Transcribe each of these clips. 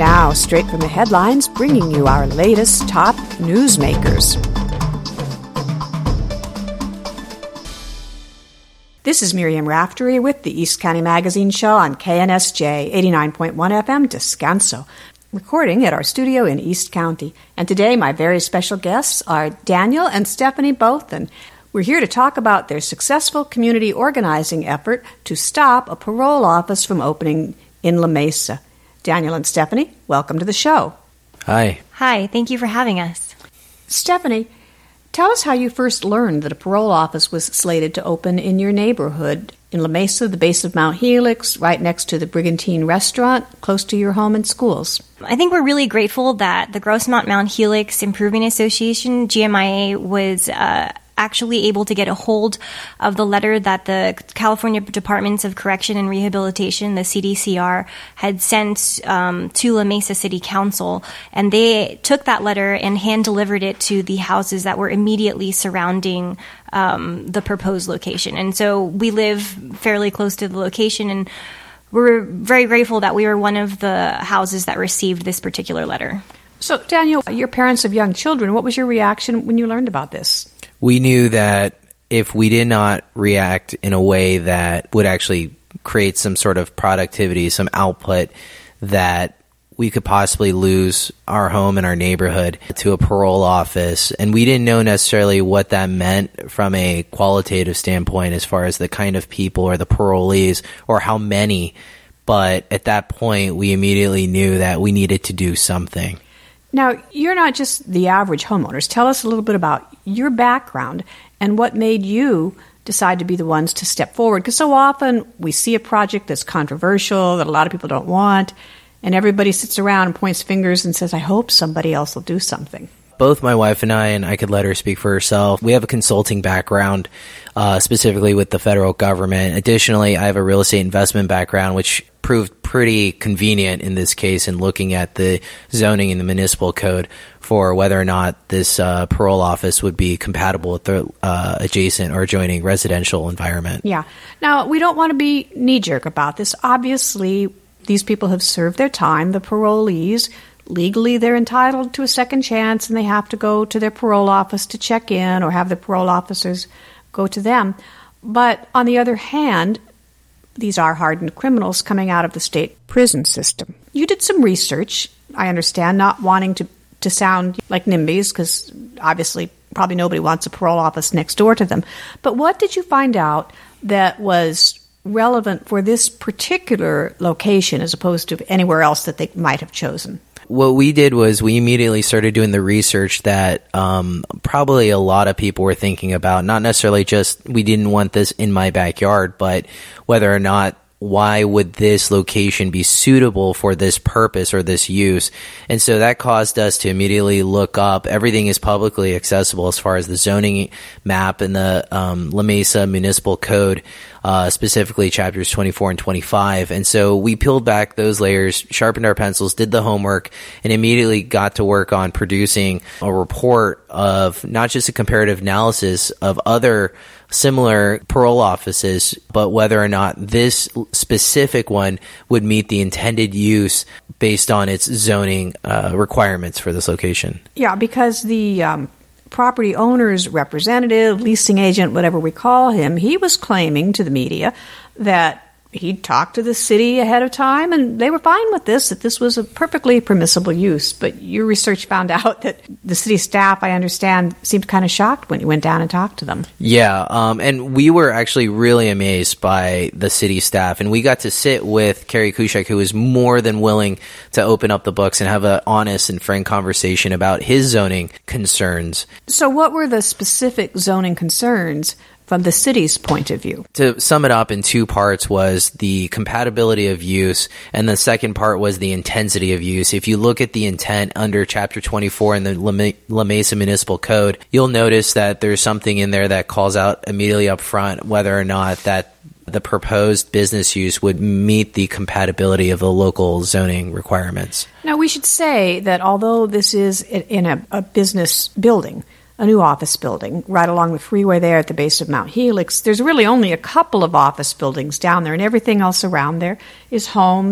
now, straight from the headlines, bringing you our latest top newsmakers. This is Miriam Raftery with the East County Magazine Show on KNSJ 89.1 FM Descanso, recording at our studio in East County. And today my very special guests are Daniel and Stephanie Bothan. We're here to talk about their successful community organizing effort to stop a parole office from opening in La Mesa. Daniel and Stephanie, welcome to the show. Hi. Hi, thank you for having us. Stephanie, tell us how you first learned that a parole office was slated to open in your neighborhood in La Mesa, the base of Mount Helix, right next to the Brigantine restaurant, close to your home and schools. I think we're really grateful that the Grossmont Mount Helix Improving Association, GMIA, was actually able to get a hold of the letter that the California Departments of Correction and Rehabilitation, the CDCR, had sent to La Mesa City Council. And they took that letter and hand-delivered it to the houses that were immediately surrounding the proposed location. And so we live fairly close to the location, and we're very grateful that we were one of the houses that received this particular letter. So, Daniel, you're parents of young children. What was your reaction when you learned about this? We knew that if we did not react in a way that would actually create some sort of productivity, some output, that we could possibly lose our home and our neighborhood to a parole office. And we didn't know necessarily what that meant from a qualitative standpoint as far as the kind of people or the parolees or how many. But at that point, we immediately knew that we needed to do something. Now, you're not just the average homeowners. Tell us a little bit about your background and what made you decide to be the ones to step forward. Because so often we see a project that's controversial, that a lot of people don't want, and everybody sits around and points fingers and says, I hope somebody else will do something. Both my wife and I could let her speak for herself, we have a consulting background, specifically with the federal government. Additionally, I have a real estate investment background, which proved pretty convenient in this case in looking at the zoning in the municipal code for whether or not this parole office would be compatible with the adjacent or adjoining residential environment. Yeah. Now, we don't want to be knee-jerk about this. Obviously, these people have served their time, the parolees. Legally, they're entitled to a second chance, and they have to go to their parole office to check in or have the parole officers go to them. But on the other hand, these are hardened criminals coming out of the state prison system. You did some research, I understand, not wanting to sound like NIMBYs, because obviously probably nobody wants a parole office next door to them. But what did you find out that was relevant for this particular location as opposed to anywhere else that they might have chosen? What we did was we immediately started doing the research that probably a lot of people were thinking about, not necessarily just we didn't want this in my backyard, but whether or not why would this location be suitable for this purpose or this use? And so that caused us to immediately look up. Everything is publicly accessible as far as the zoning map and the La Mesa Municipal Code, specifically chapters 24 and 25. And so we peeled back those layers, sharpened our pencils, did the homework, and immediately got to work on producing a report of not just a comparative analysis of other similar parole offices, but whether or not this specific one would meet the intended use based on its zoning requirements for this location. Yeah, because the property owner's representative, leasing agent, whatever we call him, he was claiming to the media that he'd talked to the city ahead of time and they were fine with this, that this was a perfectly permissible use. But your research found out that the city staff, I understand, seemed kind of shocked when you went down and talked to them. Yeah, and we were actually really amazed by the city staff. And we got to sit with Kerry Kushek, who was more than willing to open up the books and have an honest and frank conversation about his zoning concerns. So what were the specific zoning concerns from the city's point of view? To sum it up in two parts was the compatibility of use, and the second part was the intensity of use. If you look at the intent under Chapter 24 in the La Mesa Municipal Code, you'll notice that there's something in there that calls out immediately up front whether or not that the proposed business use would meet the compatibility of the local zoning requirements. Now, we should say that although this is in a business building, a new office building right along the freeway there at the base of Mount Helix, there's really only a couple of office buildings down there, and everything else around there is homes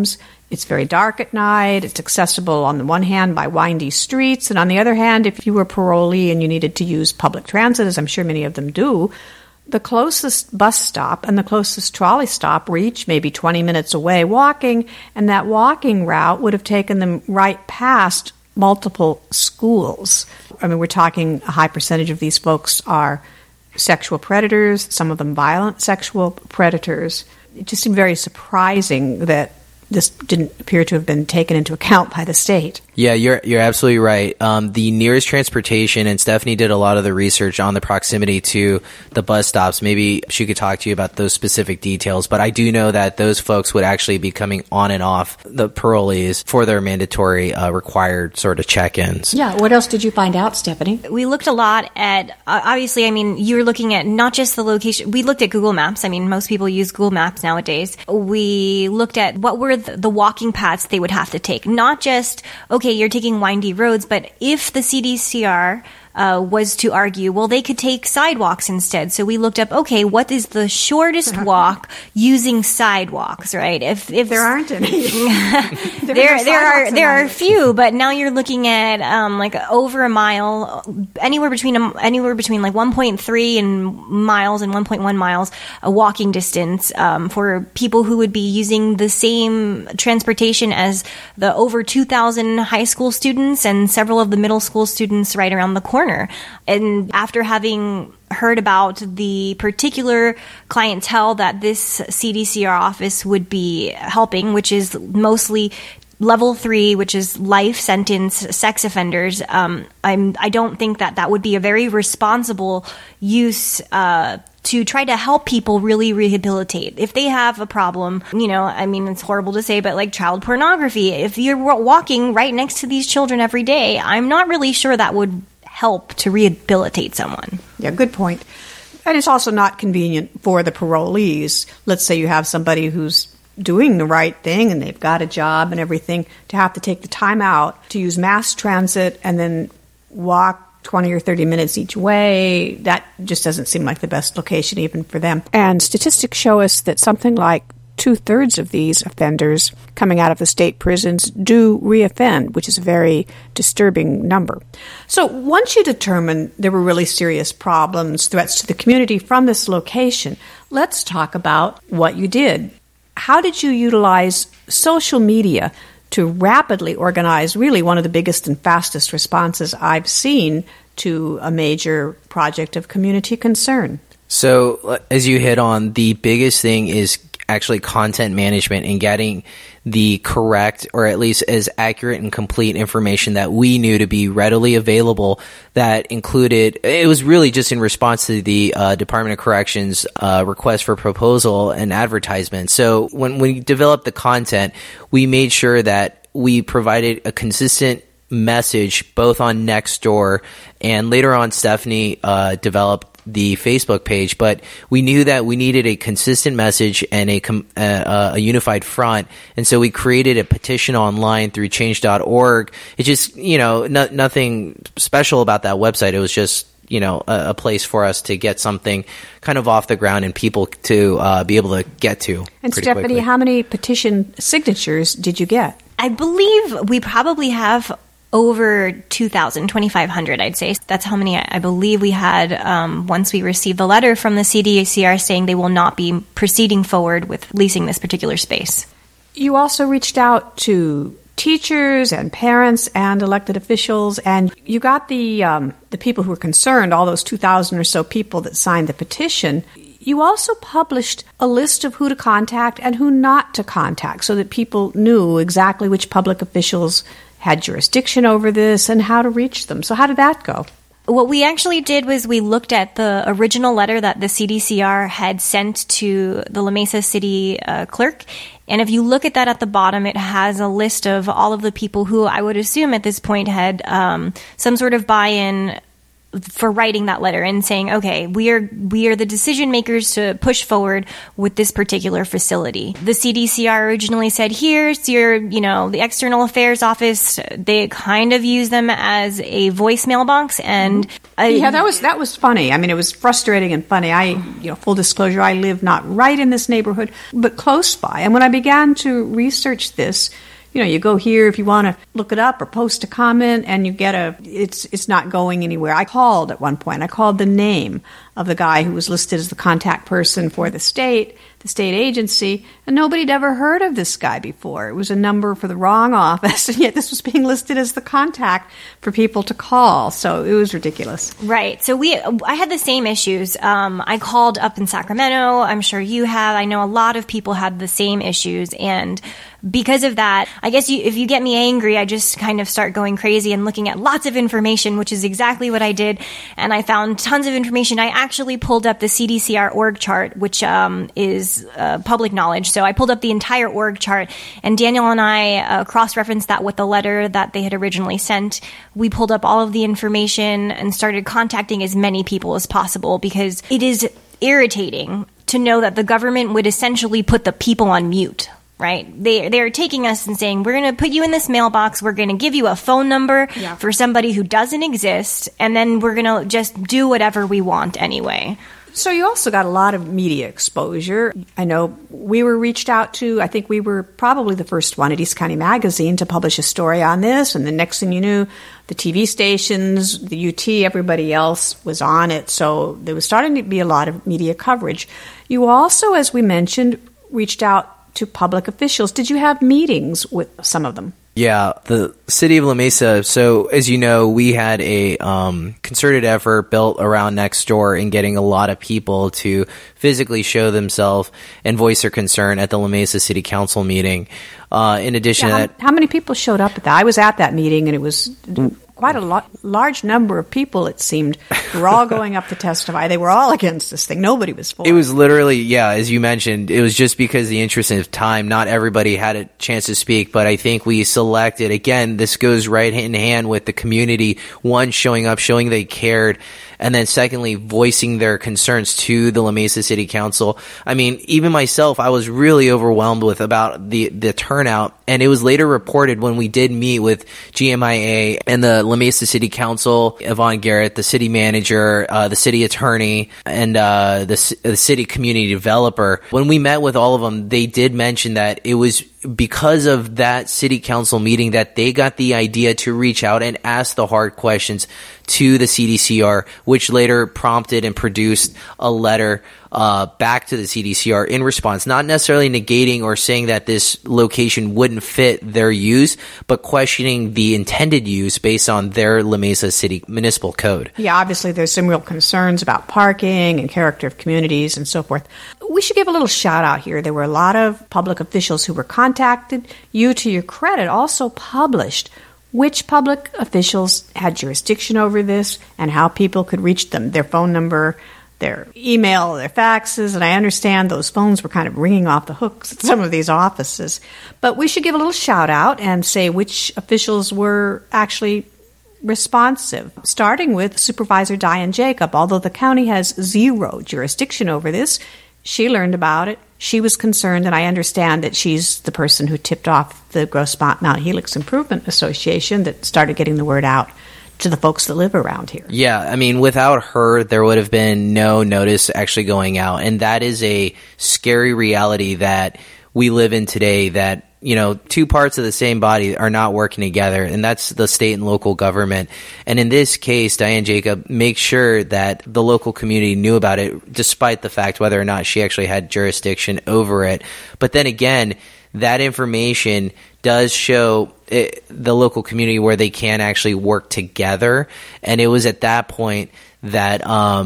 It's very dark at night. It's accessible on the one hand by windy streets, and on the other hand, if you were a parolee and you needed to use public transit, as I'm sure many of them do, the closest bus stop and the closest trolley stop were each maybe 20 minutes away walking, and that walking route would have taken them right past multiple schools. I mean, we're talking a high percentage of these folks are sexual predators, some of them violent sexual predators. It just seemed very surprising that this didn't appear to have been taken into account by the state. Yeah, you're absolutely right. The nearest transportation, and Stephanie did a lot of the research on the proximity to the bus stops. Maybe she could talk to you about those specific details, but I do know that those folks would actually be coming on and off the parolees for their mandatory required sort of check-ins. Yeah, what else did you find out, Stephanie? We looked a lot at, obviously, I mean, you're looking at not just the location. We looked at Google Maps. I mean, most people use Google Maps nowadays. We looked at what were the walking paths they would have to take. Not just, okay, you're taking windy roads, but if the CDCR was to argue, well, they could take sidewalks instead. So we looked up, okay, what is the shortest walk using sidewalks, right? If there aren't any, there are a few, but now you're looking at like over a mile, anywhere between like 1.3 and miles and 1.1 miles, a walking distance for people who would be using the same transportation as the over 2,000 high school students and several of the middle school students right around the corner. And after having heard about the particular clientele that this CDCR office would be helping, which is mostly level 3, which is life sentence sex offenders, I don't think that would be a very responsible use to try to help people really rehabilitate. If they have a problem, I mean, it's horrible to say, but like child pornography, if you're walking right next to these children every day, I'm not really sure that would help to rehabilitate someone. Yeah, good point. And it's also not convenient for the parolees. Let's say you have somebody who's doing the right thing and they've got a job and everything, to have to take the time out to use mass transit and then walk 20 or 30 minutes each way. That just doesn't seem like the best location even for them. And statistics show us that something like 2/3 of these offenders coming out of the state prisons do reoffend, which is a very disturbing number. So once you determine there were really serious problems, threats to the community from this location, let's talk about what you did. How did you utilize social media to rapidly organize really one of the biggest and fastest responses I've seen to a major project of community concern? So as you hit on, the biggest thing is actually content management and getting the correct, or at least as accurate and complete information that we knew to be readily available. That included, it was really just in response to the Department of Corrections request for proposal and advertisement. So when we developed the content, we made sure that we provided a consistent message both on Nextdoor, and later on Stephanie developed the Facebook page, but we knew that we needed a consistent message and a unified front, and so we created a petition online through change.org. It just, nothing special about that website. It was just, a place for us to get something kind of off the ground and people to be able to get to. And Stephanie, quickly. How many petition signatures did you get? I believe we probably have over 2,000, 2,500, I'd say. That's how many I believe we had once we received the letter from the CDCR saying they will not be proceeding forward with leasing this particular space. You also reached out to teachers and parents and elected officials, and you got the people who were concerned, all those 2,000 or so people that signed the petition. You also published a list of who to contact and who not to contact so that people knew exactly which public officials had jurisdiction over this and how to reach them. So how did that go? What we actually did was we looked at the original letter that the CDCR had sent to the La Mesa City clerk. And if you look at that at the bottom, it has a list of all of the people who I would assume at this point had some sort of buy-in for writing that letter and saying, okay, we are the decision makers to push forward with this particular facility. The CDCR originally said, here's your, the External Affairs Office. They kind of use them as a voicemail box. And that was funny. I mean, it was frustrating and funny. Full disclosure, I live not right in this neighborhood, but close by. And when I began to research this, you go here if you want to look it up or post a comment, and you get it's not going anywhere. I called at one point. I called the name of the guy who was listed as the contact person for the state agency, and nobody had ever heard of this guy before. It was a number for the wrong office, and yet this was being listed as the contact for people to call. So it was ridiculous. Right. So I had the same issues. I called up in Sacramento. I'm sure you have. I know a lot of people had the same issues, and because of that, I guess if you get me angry, I just kind of start going crazy and looking at lots of information, which is exactly what I did. And I found tons of information. I actually pulled up the CDCR org chart, which is public knowledge. So I pulled up the entire org chart, and Daniel and I cross-referenced that with the letter that they had originally sent. We pulled up all of the information and started contacting as many people as possible, because it is irritating to know that the government would essentially put the people on mute. Right? They're taking us and saying, we're going to put you in this mailbox. We're going to give you a phone number for somebody who doesn't exist. And then we're going to just do whatever we want anyway. So you also got a lot of media exposure. I know we were reached out to. I think we were probably the first one at East County Magazine to publish a story on this. And the next thing you knew, the TV stations, the UT, everybody else was on it. So there was starting to be a lot of media coverage. You also, as we mentioned, reached out to public officials. Did you have meetings with some of them? Yeah, the city of La Mesa. So as you know, we had a concerted effort built around Nextdoor in getting a lot of people to physically show themselves and voice their concern at the La Mesa City Council meeting. In addition to that, how many people showed up at that? I was at that meeting, and it was quite a large number of people, it seemed, who were all going up to testify. They were all against this thing. Nobody was for it. It was literally, as you mentioned, it was just because the interest of time. Not everybody had a chance to speak, but I think we selected, again, this goes right hand in hand with the community, one, showing up, showing they cared, and then secondly, voicing their concerns to the La Mesa City Council. I mean, even myself, I was really overwhelmed with about the turnout, and it was later reported when we did meet with GMIA and the La Mesa City Council, Yvonne Garrett, the city manager, the city attorney, and the city community developer. When we met with all of them, they did mention that it was because of that city council meeting that they got the idea to reach out and ask the hard questions to the CDCR, which later prompted and produced a letter back to the CDCR in response, not necessarily negating or saying that this location wouldn't fit their use, but questioning the intended use based on their La Mesa City municipal code. Yeah, obviously there's some real concerns about parking and character of communities and so forth. We should give a little shout out here. There were a lot of public officials who were contacted. You, to your credit, also published which public officials had jurisdiction over this and how people could reach them, their phone number, their email, their faxes, and I understand those phones were kind of ringing off the hooks at some of these offices. But we should give a little shout out and say which officials were actually responsive, starting with Supervisor Diane Jacob. Although the county has zero jurisdiction over this, she learned about it. She was concerned, and I understand that she's the person who tipped off the Grossmont Mount Helix Improvement Association that started getting the word out to the folks that live around here. Yeah, I mean, without her, there would have been no notice actually going out. And that is a scary reality that we live in today, that, two parts of the same body are not working together, and that's the state and local government. And in this case, Diane Jacob makes sure that the local community knew about it, despite the fact whether or not she actually had jurisdiction over it. But then again, that information does show the local community where they can actually work together. And it was at that point that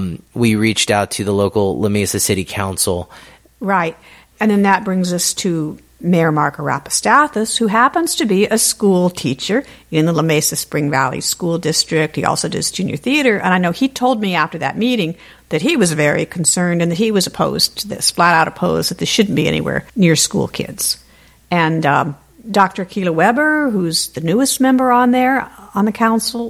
we reached out to the local La Mesa City Council. Right. And then that brings us to Mayor Mark Arapastathis, who happens to be a school teacher in the La Mesa Spring Valley School District. He also does junior theater. And I know he told me after that meeting that he was very concerned and that he was opposed to this, flat out opposed, that this shouldn't be anywhere near school kids. And Dr. Keela Weber, who's the newest member on the council,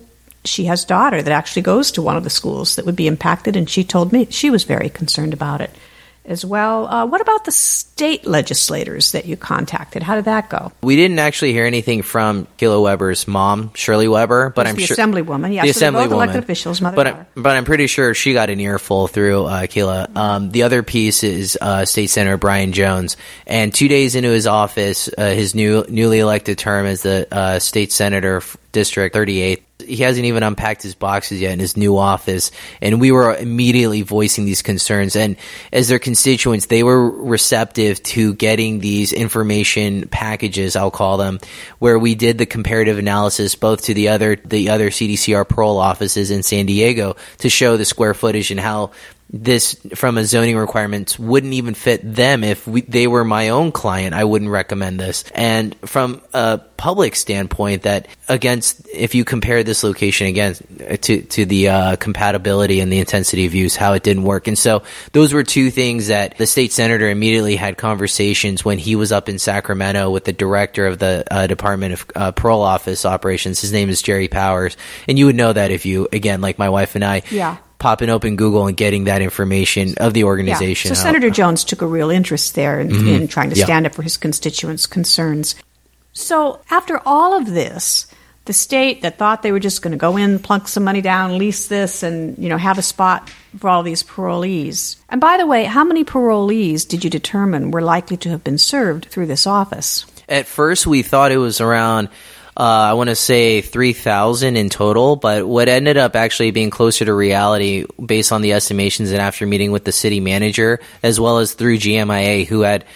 she has a daughter that actually goes to one of the schools that would be impacted, and she told me she was very concerned about it as well. What about the state legislators that you contacted? How did that go? We didn't actually hear anything from Kayla Weber's mom, Shirley Weber, but I'm sure the Assemblywoman. Yes, the so they're both Assemblywoman, elected officials, but I'm pretty sure she got an earful through Kayla. The other piece is State Senator Brian Jones, and 2 days into his office, his newly elected term as the state senator, District 38. He hasn't even unpacked his boxes yet in his new office, and we were immediately voicing these concerns. And as their constituents, they were receptive to getting these information packages, I'll call them, where we did the comparative analysis both to the other CDCR parole offices in San Diego to show the square footage and how this, from a zoning requirements, wouldn't even fit them. If they were my own client, I wouldn't recommend this. And from a public standpoint, that if you compare this location again to the compatibility and the intensity of use, how it didn't work. And so those were two things that the state senator immediately had conversations when he was up in Sacramento with the director of the Department of Parole Office Operations. His name is Jerry Powers. And you would know that if you, again, like my wife and I, popping open Google and getting that information of the organization. Yeah. So Senator Jones took a real interest there in trying to stand up for his constituents' concerns. So after all of this, the state that thought they were just going to go in, plunk some money down, lease this, and have a spot for all these parolees. And by the way, how many parolees did you determine were likely to have been served through this office? At first, we thought it was around I want to say 3,000 in total, but what ended up actually being closer to reality based on the estimations and after meeting with the city manager, as well as through GMIA, who had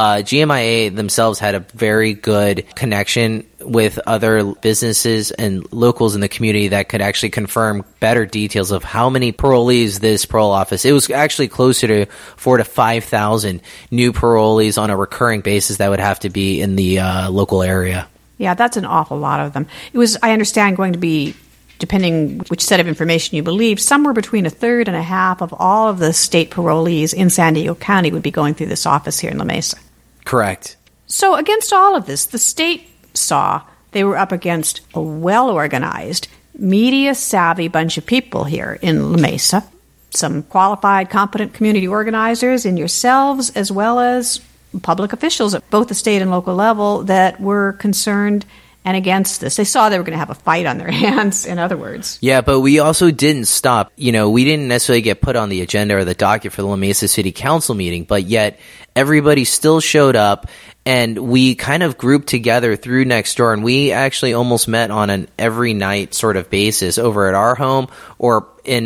GMIA themselves had a very good connection with other businesses and locals in the community that could actually confirm better details of how many parolees this parole office. It was actually closer to 4,000 to 5,000 new parolees on a recurring basis that would have to be in the local area. Yeah, that's an awful lot of them. It was, I understand, going to be, depending which set of information you believe, somewhere between a third and a half of all of the state parolees in San Diego County would be going through this office here in La Mesa. Correct. So against all of this, the state saw they were up against a well-organized, media-savvy bunch of people here in La Mesa, some qualified, competent community organizers in yourselves, as well as public officials at both the state and local level that were concerned and against this. They saw they were going to have a fight on their hands, in other words. Yeah, but we also didn't stop. We didn't necessarily get put on the agenda or the docket for the La Mesa City Council meeting, but yet everybody still showed up, and we kind of grouped together through Nextdoor, and we actually almost met on an every night sort of basis over at our home or in,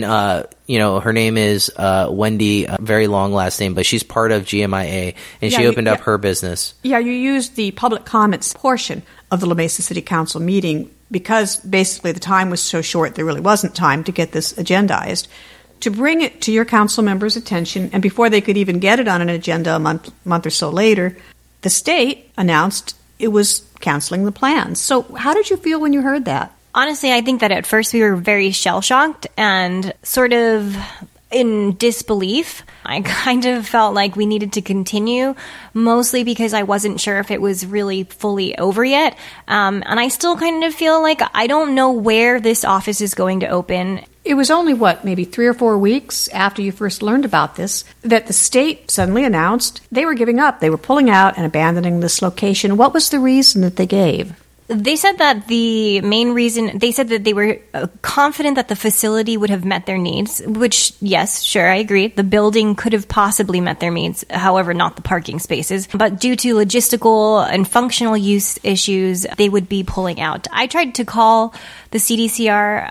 her name is Wendy, a very long last name, but she's part of GMIA, and she opened up her business. Yeah, you used the public comments portion of the La Mesa City Council meeting because basically the time was so short there really wasn't time to get this agendized, to bring it to your council members' attention, and before they could even get it on an agenda a month or so later, the state announced it was canceling the plans. So how did you feel when you heard that? Honestly, I think that at first we were very shell-shocked and sort of in disbelief. I kind of felt like we needed to continue, mostly because I wasn't sure if it was really fully over yet. And I still kind of feel like I don't know where this office is going to open. It was only, maybe 3 or 4 weeks after you first learned about this, that the state suddenly announced they were giving up. They were pulling out and abandoning this location. What was the reason that they gave? They said that the main reason, they said that they were confident that the facility would have met their needs, which, yes, sure, I agree. The building could have possibly met their needs, however, not the parking spaces. But due to logistical and functional use issues, they would be pulling out. I tried to call the CDCR.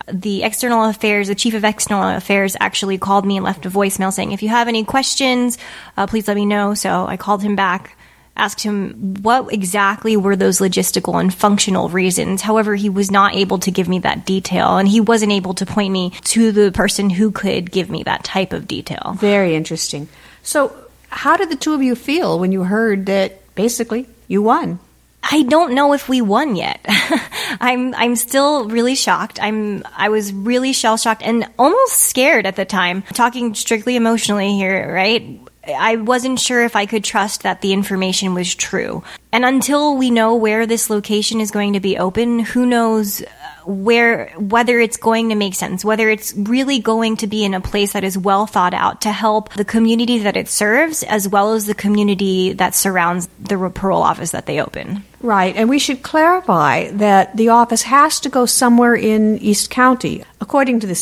The chief of external affairs actually called me and left a voicemail saying, if you have any questions, please let me know. So I called him back, asked him what exactly were those logistical and functional reasons. However, he was not able to give me that detail, and he wasn't able to point me to the person who could give me that type of detail. Very interesting. So how did the two of you feel when you heard that basically you won? I don't know if we won yet. I'm still really shocked. I was really shell-shocked and almost scared at the time. Talking strictly emotionally here, right? I wasn't sure if I could trust that the information was true. And until we know where this location is going to be open, who knows whether it's going to make sense, whether it's really going to be in a place that is well thought out to help the community that it serves, as well as the community that surrounds the parole office that they open. Right, and we should clarify that the office has to go somewhere in East County, according to the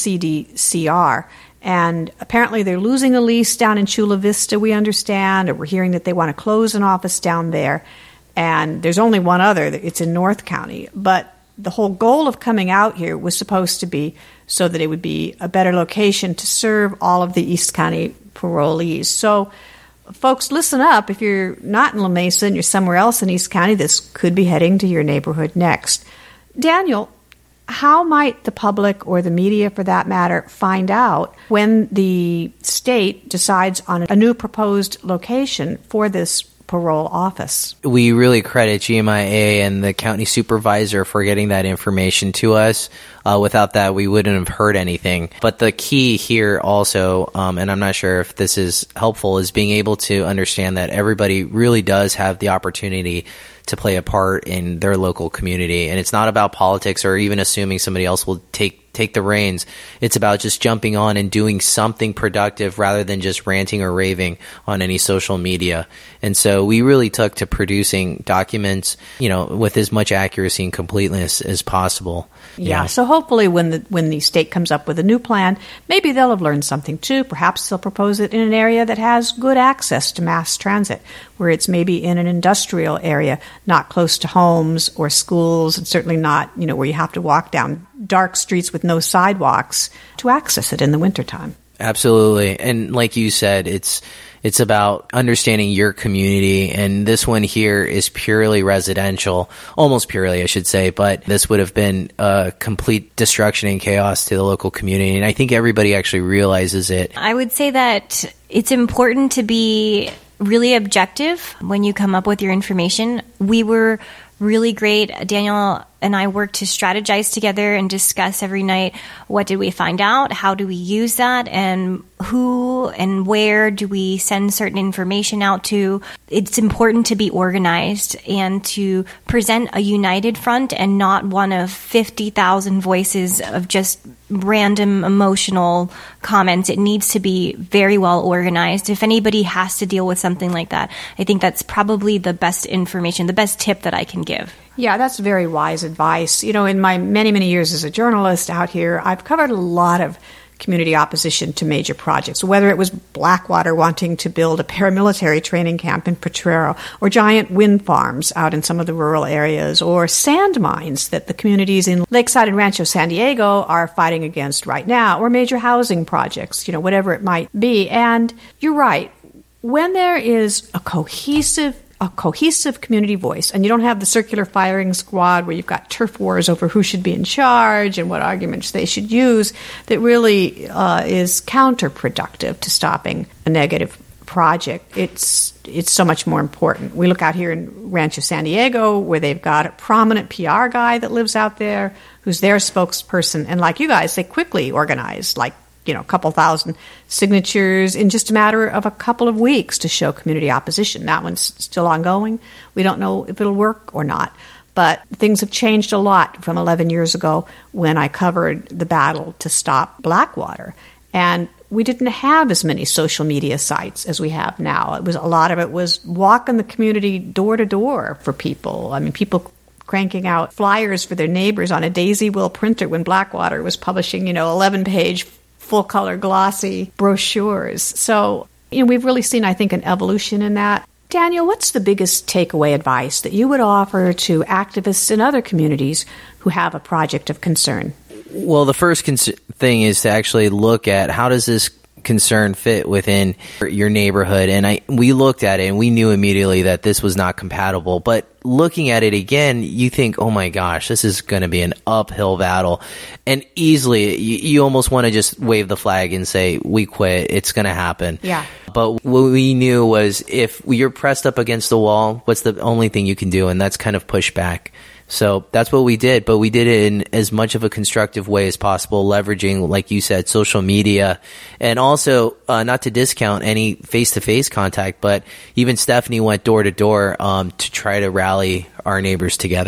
CDCR. And apparently they're losing a lease down in Chula Vista, we understand, or we're hearing that they want to close an office down there. And there's only one other, it's in North County. But the whole goal of coming out here was supposed to be so that it would be a better location to serve all of the East County parolees. So, folks, listen up. If you're not in La Mesa and you're somewhere else in East County, this could be heading to your neighborhood next. Daniel, how might the public, or the media for that matter, find out when the state decides on a new proposed location for this parole office? We really credit GMIA and the county supervisor for getting that information to us. Without that, we wouldn't have heard anything. But the key here also, and I'm not sure if this is helpful, is being able to understand that everybody really does have the opportunity to play a part in their local community. And it's not about politics or even assuming somebody else will take the reins. It's about just jumping on and doing something productive rather than just ranting or raving on any social media. And so we really took to producing documents, with as much accuracy and completeness as possible. Yeah. So hopefully when the state comes up with a new plan, maybe they'll have learned something too. Perhaps they'll propose it in an area that has good access to mass transit, where it's maybe in an industrial area, not close to homes or schools, and certainly not, where you have to walk down dark streets with no sidewalks to access it in the wintertime. Absolutely. And like you said, it's about understanding your community. And this one here is purely residential, almost purely, I should say. But this would have been a complete destruction and chaos to the local community. And I think everybody actually realizes it. I would say that it's important to be really objective when you come up with your information. We were really great. Daniel and I worked to strategize together and discuss every night, what did we find out? How do we use that? And who and where do we send certain information out to? It's important to be organized and to present a united front and not one of 50,000 voices of just random emotional comments. It needs to be very well organized. If anybody has to deal with something like that, I think that's probably the best information, the best tip that I can give. Yeah, that's very wise advice. In my many, many years as a journalist out here, I've covered a lot of community opposition to major projects, whether it was Blackwater wanting to build a paramilitary training camp in Potrero, or giant wind farms out in some of the rural areas, or sand mines that the communities in Lakeside and Rancho San Diego are fighting against right now, or major housing projects, whatever it might be. And you're right. When there is a cohesive community voice, and you don't have the circular firing squad where you've got turf wars over who should be in charge and what arguments they should use, that really is counterproductive to stopping a negative project. It's so much more important. We look out here in Rancho San Diego, where they've got a prominent PR guy that lives out there who's their spokesperson, and like you guys, they quickly organized a couple thousand signatures in just a matter of a couple of weeks to show community opposition. That one's still ongoing. We don't know if it'll work or not. But things have changed a lot from 11 years ago when I covered the battle to stop Blackwater. And we didn't have as many social media sites as we have now. A lot of it was walking the community door to door for people. People cranking out flyers for their neighbors on a daisy wheel printer when Blackwater was publishing, 11-page full-color glossy brochures. So, we've really seen, I think, an evolution in that. Daniel, what's the biggest takeaway advice that you would offer to activists in other communities who have a project of concern? Well, the first thing is to actually look at how does this concern fit within your neighborhood. And we looked at it and we knew immediately that this was not compatible. But looking at it again, you think, oh my gosh, this is going to be an uphill battle. And easily, you almost want to just wave the flag and say, we quit. It's going to happen. Yeah. But what we knew was if you're pressed up against the wall, what's the only thing you can do? And that's kind of push back. So that's what we did, but we did it in as much of a constructive way as possible, leveraging, like you said, social media, and also not to discount any face-to-face contact, but even Stephanie went door to door to try to rally our neighbors together.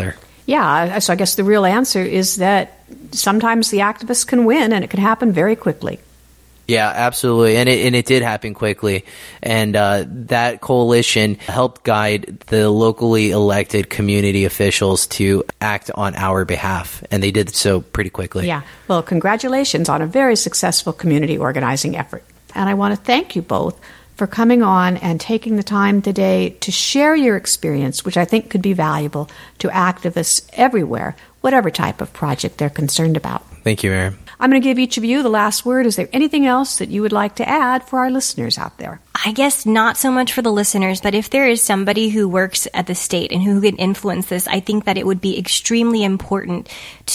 Yeah, so I guess the real answer is that sometimes the activists can win, and it can happen very quickly. Yeah, absolutely. And it did happen quickly. And that coalition helped guide the locally elected community officials to act on our behalf. And they did so pretty quickly. Yeah. Well, congratulations on a very successful community organizing effort. And I want to thank you both for coming on and taking the time today to share your experience, which I think could be valuable to activists everywhere, whatever type of project they're concerned about. Thank you, Miriam. I'm going to give each of you the last word. Is there anything else that you would like to add for our listeners out there? I guess not so much for the listeners, but if there is somebody who works at the state and who can influence this, I think that it would be extremely important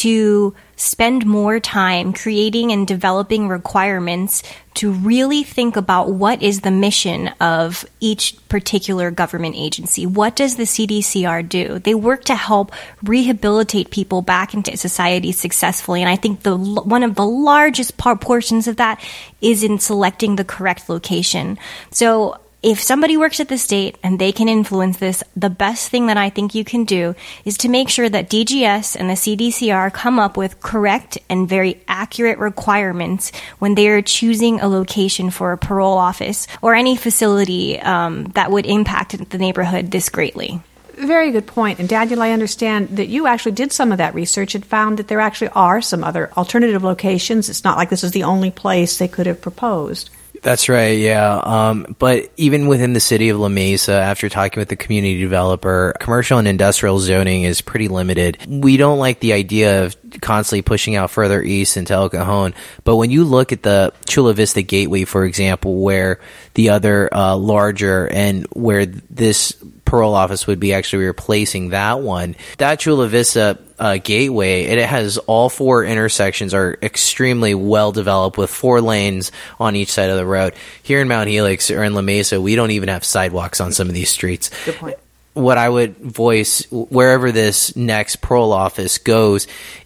to spend more time creating and developing requirements to really think about what is the mission of each particular government agency. What does the CDCR do? They work to help rehabilitate people back into society successfully, and I think one of the largest portions of that is in selecting the correct location. So if somebody works at the state and they can influence this, the best thing that I think you can do is to make sure that DGS and the CDCR come up with correct and very accurate requirements when they are choosing a location for a parole office or any facility that would impact the neighborhood this greatly. Very good point. And Daniel, I understand that you actually did some of that research and found that there actually are some other alternative locations. It's not like this is the only place they could have proposed. That's right, yeah. But even within the city of La Mesa, after talking with the community developer, commercial and industrial zoning is pretty limited. We don't like the idea of constantly pushing out further east into El Cajon. But when you look at the Chula Vista Gateway, for example, where the other larger and where this parole office would be actually replacing that one, that Chula Vista gateway, it has all four intersections are extremely well developed with 4 lanes on each side of the road. Here in Mount Helix or in La Mesa, we don't even have sidewalks on some of these streets. Good point. What I would voice wherever this next parole office goes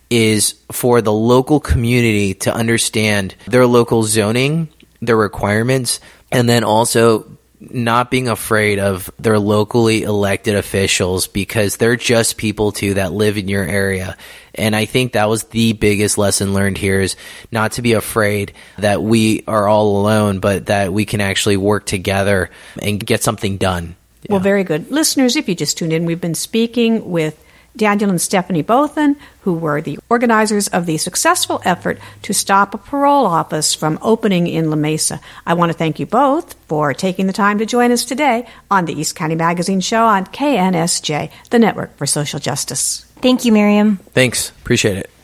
is for the local community to understand their local zoning, their requirements, and then also not being afraid of their locally elected officials, because they're just people too that live in your area. And I think that was the biggest lesson learned here, is not to be afraid that we are all alone, but that we can actually work together and get something done. Well, very good. Listeners, if you just tuned in, we've been speaking with Daniel and Stephanie Bothan, who were the organizers of the successful effort to stop a parole office from opening in La Mesa. I want to thank you both for taking the time to join us today on the East County Magazine Show on KNSJ, the Network for Social Justice. Thank you, Miriam. Thanks. Appreciate it.